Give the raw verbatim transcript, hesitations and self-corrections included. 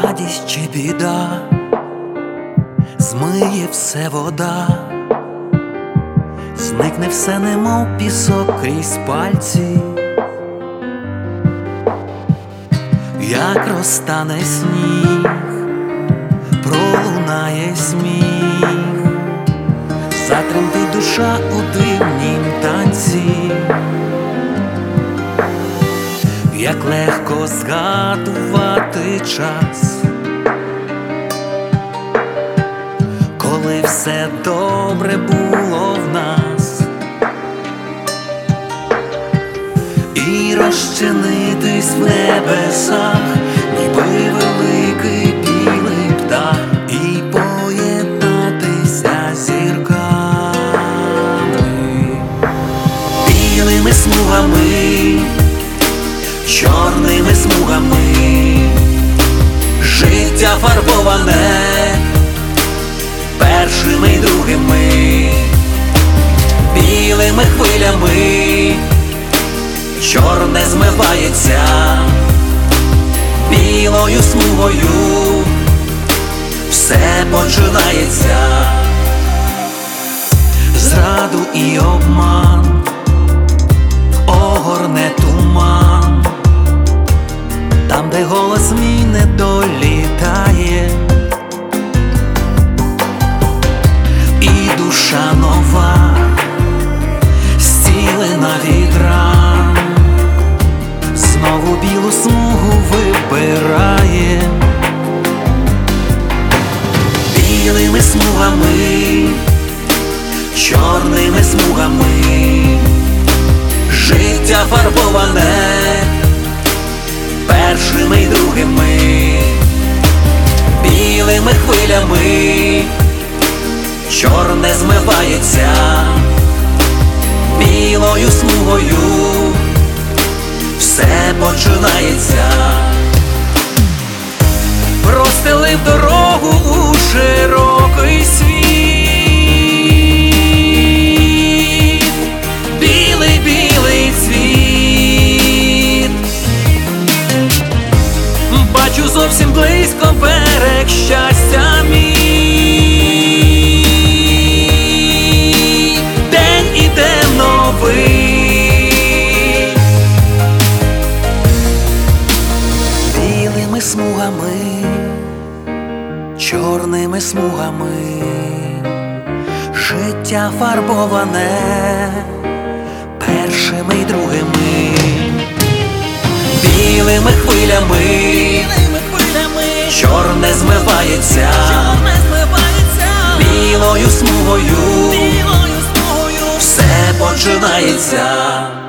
радість чи біда, змиє все вода, зникне все, немов пісок крізь пальці. Як розтане сніг, пролунає сміх, затремтить душа у дивнім танці. Як легко згадувати час, коли все добре було в нас, і розчинитись в небесах, ніби великий білий птах, і поєднатися зірками, білими смугами, чорними смугами, життя фарбоване першими й другими, білими хвилями, чорне змивається білою смугою, все починається. Зраду і обман огорне туман, там, де голос мій не долітає, і душа нова, зцілена від ран, знову білу смугу вибирає. Білими смугами, чорними смугами, життя фарбоване першими й другими, білими хвилями, чорне змивається білою смугою, все починається. Простелив дорогу у широкий світ, білий, білий цвіт. Бачу зовсім близько берег щастя мій, день іде новий. Білими смугами, чорними смугами, життя фарбоване першими й другими, білими хвилями, чорне змивається білою смугою, все починається.